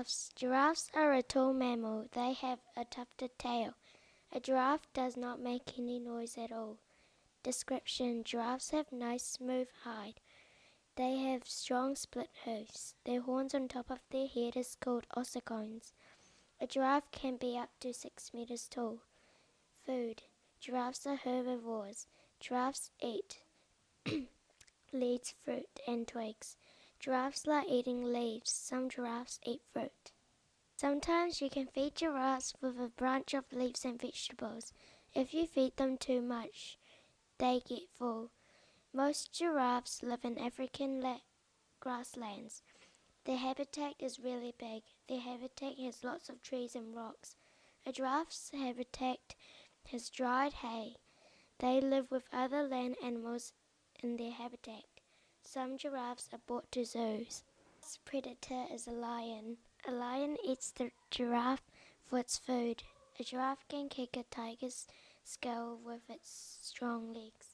giraffes. Giraffes are a tall mammal. They have a tufted tail. A giraffe does not make any noise at all. Description: giraffes have nice smooth hide. They have strong split hooves. Their horns on top of their head is called ossicones. A giraffe can be up to 6 meters tall. Food: giraffes are herbivores. Giraffes eat leaves, fruit, and twigs. Giraffes like eating leaves. Some giraffes eat fruit. Sometimes you can feed giraffes with a branch of leaves and vegetables. If you feed them too much, they get full. Most giraffes live in African grasslands. Their habitat is really big. Their habitat has lots of trees and rocks. A giraffe's habitat has dried hay. They live with other land animals in their habitat. Some giraffes are brought to zoos. Its predator is a lion. A lion eats the giraffe for its food. A giraffe can kick a tiger's skull with its strong legs.